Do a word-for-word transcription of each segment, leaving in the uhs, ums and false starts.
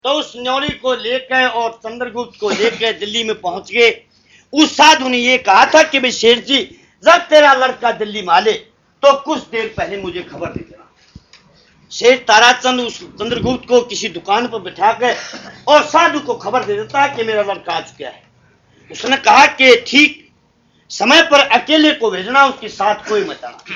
तो उस न्योरी को लेकर और चंद्रगुप्त को लेकर दिल्ली में पहुंच गए। उस साधु ने ये कहा था कि भाई शेर जी, जब तेरा लड़का दिल्ली में आले तो कुछ देर पहले मुझे खबर दे देना। शेर ताराचंद उस चंद्रगुप्त को किसी दुकान पर बिठा कर और साधु को खबर दे देता है कि मेरा लड़का आ चुका है। उसने कहा कि ठीक समय पर अकेले को भेजना, उसके साथ कोई मत आना।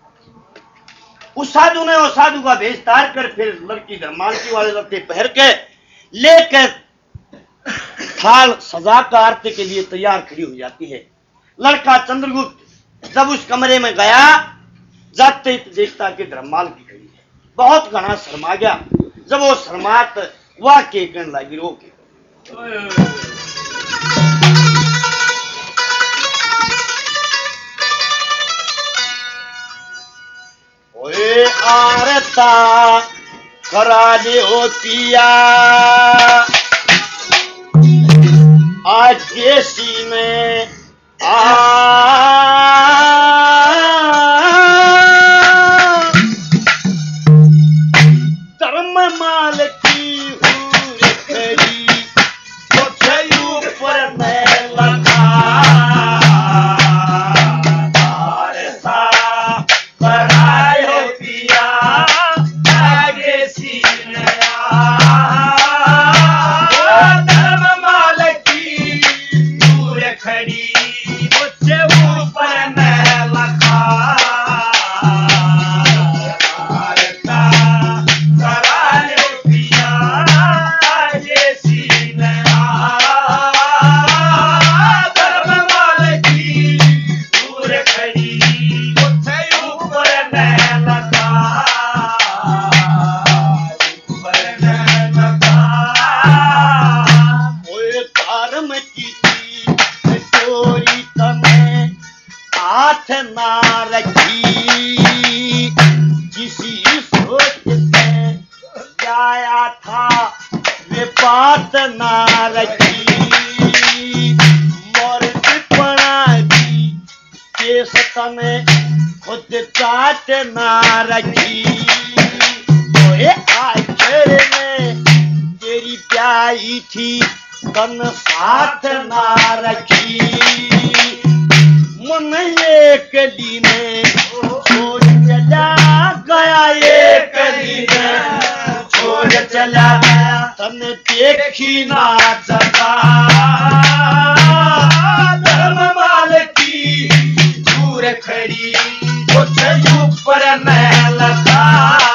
उस साधु ने और साधु का भेष तार कर फिर लड़की धर्मांती वाले लड़के पहन के लेकर थाल सजा का आरती के लिए तैयार खड़ी हो जाती है। लड़का चंद्रगुप्त जब उस कमरे में गया, जाते ही देखता कि धर्माल की खड़ी है। बहुत घना शर्मा गया। जब वो शर्मात वह के कहने लगी, रो के ओए आरता करा दे ओ पिया, आज देसी में आ धर्म माल की हूर खड़ी तो ऊपर में लगा आरता करायो पिया, आगे सीने धर्म माल की हूर खड़ी मुझसे ऊपर में लगा आरता करायो पिया, आगे सीने धर्म माल की हूर खड़ी मुझसे ऊपर में लगा ऊपर में लगा। ओए धर्म की थी चोरी तने हाथ ना रखी, किसी सोच से जाया था वे बात ना रखी, मोर पड़ा भी केस तने खुद चाट ना रखी। ओए आखिर में तेरी प्याई थी तन साथ ना रखी, मन एक दीने छोड़ चला गया, एक दीने छोड़ चला तन देखी ना सका, धर्म माल की दूर खड़ी कुछ ऊपर में लगा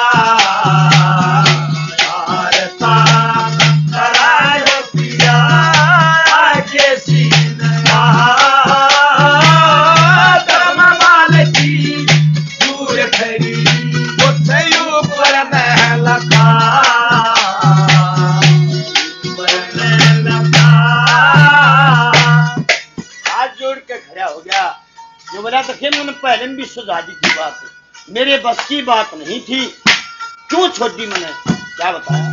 आरता करायो पिया, आगे सीने धर्म माल की दूर खड़ी कुछ ऊपर में लगा ऊपर में लगा। हाथ जोड़ के खड़ा हो गया। जो बोला तो फिर मैंने पहले भी सुझा दी थी बात, मेरे बस की बात नहीं थी, क्यों छोड़ दी मैंने, क्या बताया।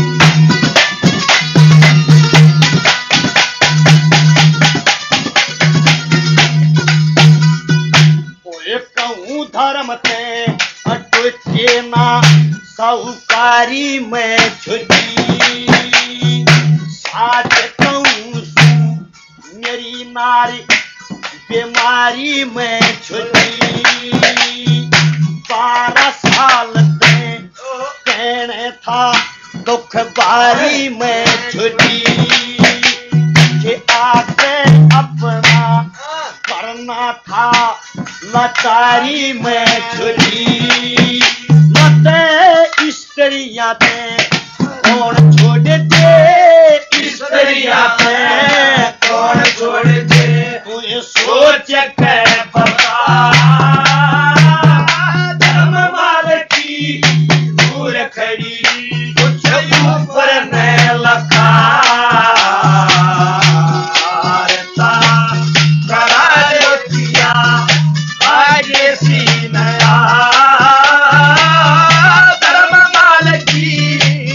ओए कहूँ धर्म ते अटके ना साहूकारी में छुटी, साथ कहूँ मेरी नारी बीमारी में छुटी, बारह साल से कहने था दुख बारी में छुटी, कि आगे अपना करना था लाचारी में छुटी, लते स्त्रियां थे कौन छोड़ दे, स्त्रियां थे कौन छोड़ दे, तू सोच के बता धर्म माल की दूर खड़ी कुछ ऊपर में लगा आरता करायो पिया, आगे सीने धर्म माल की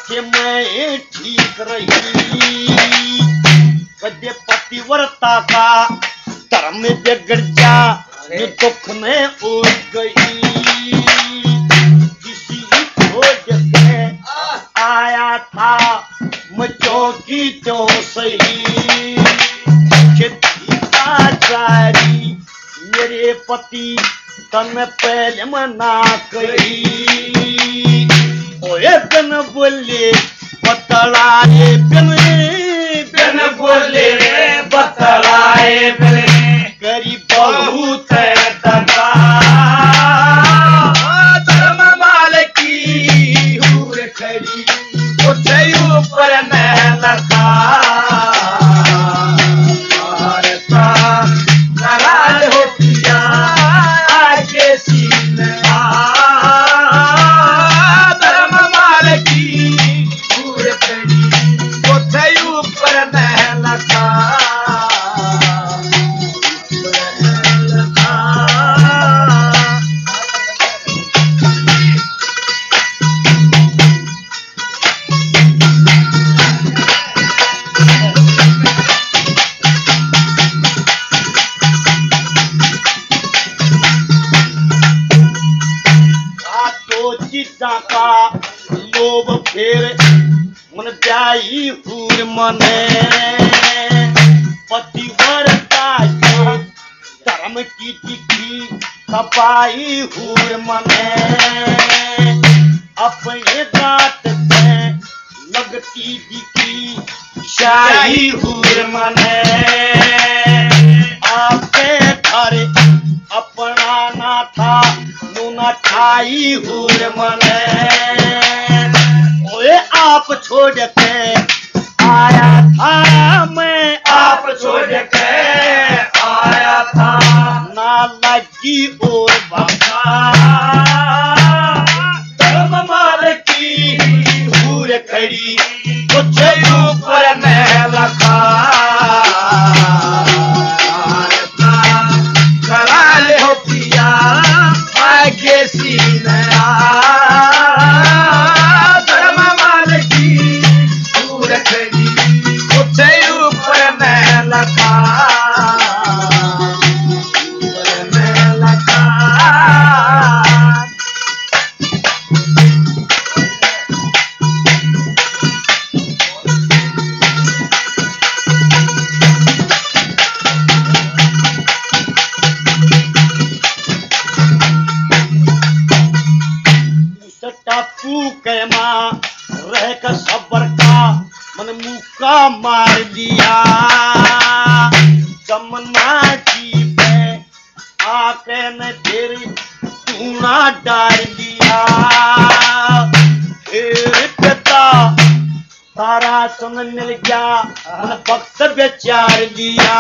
पथे मैं ठीक रही, कदे पतिव्रता का धर्म बिगड़ जा जो दुख में उड़ गई। किसी खोज के आया था मैं चौकी तो सही, खेती का जारी मेरे पति तन पहले मना कही। ओए बिन बोले बतलाए बिन बिन बोले बतलाए बिन करी बहुत दगा। धर्म माल की हूर खड़ी उठे ऊपर न लगा, नाराज हो पिया आगे सीना। धर्म माल की हूर खड़ी उठे ऊपर न लगा। का लोभ फेर मन ब्याई हूर मने, पतिव्रता के धर्म की दिखी कपाई हूर मने। अपने दांत पे लगती दिखी शाही हूर मने, आपके घर अपना ना था नूना खाई हूर मने। ओए आप छोड़ के आया था मैं, आप छोड़ के आया था ना लगी और बाबा। धर्म माल की हूर खड़ी कुछ ऊपर में लगा। कराले हो पिया आगे सीना। धर्म माल की हूर खड़ी कुछ ऊपर में लगा, ऊपर में लगा। टापू के माँ रह कर सबर का मन मुक्का मार दिया। जमुना जी पे आके न फिर टूना डाल दिया। फिर पिता तारा सुन मिल गया मन भक्त बेचार लिया।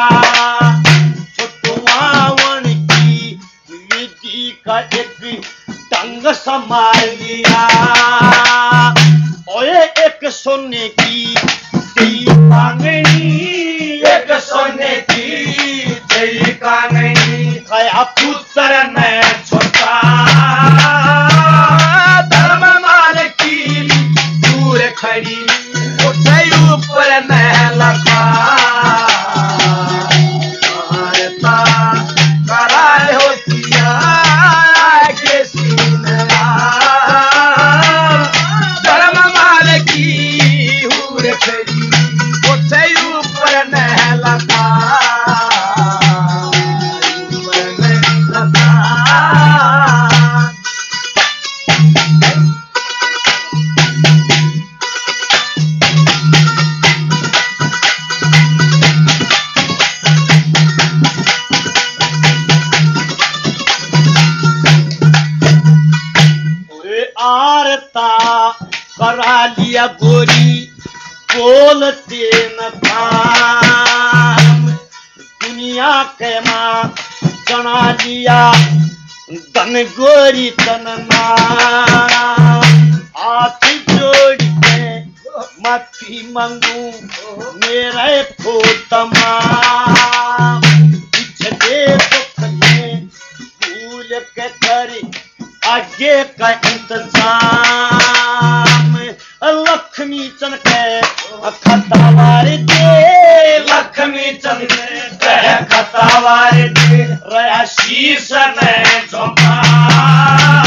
छुटवावन की विधि का एक टंग संभाल लिया। ओए एक सोने की तेरी कांगनी, एक सोने की तेरी कांगनी कया पुत्र ने छोटा। धर्म माल की दूर खड़ी उठे ऊपर न लगा। कराए हो पिया आगे सीना। धर्म माल की हूर खड़ी उठे ऊपर न लगा, ऊपर न लगा। आरता करा लिया गोरी बोलते न था। दुनिया के माँ जना लिया धन गोरी तनना। हाथ जोड़ के माफी मांगू मेरे खोतमा। पिछले दुख में भूल के कर आगे का इंतजाम खतावार दे लक्ष्मी चंद खतावार दे रया शीश में झोंका